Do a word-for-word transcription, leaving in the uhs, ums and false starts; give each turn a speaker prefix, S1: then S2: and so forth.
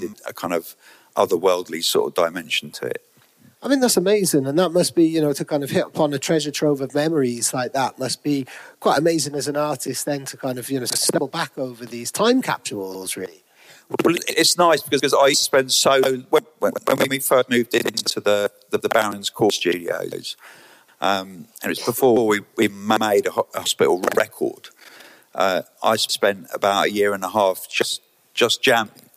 S1: a kind of otherworldly sort of dimension to it.
S2: I mean, that's amazing. And that must be, you know, to kind of hit upon a treasure trove of memories like that must be quite amazing as an artist then to kind of, you know, stumble back over these time capsules, really.
S1: Well, it's nice because I used to spend so... When, when, when we first moved into the, the, the Barons Court studios, um, and it was before we, we made a, ho- a hospital record, uh, I spent about a year and a half just, just jamming.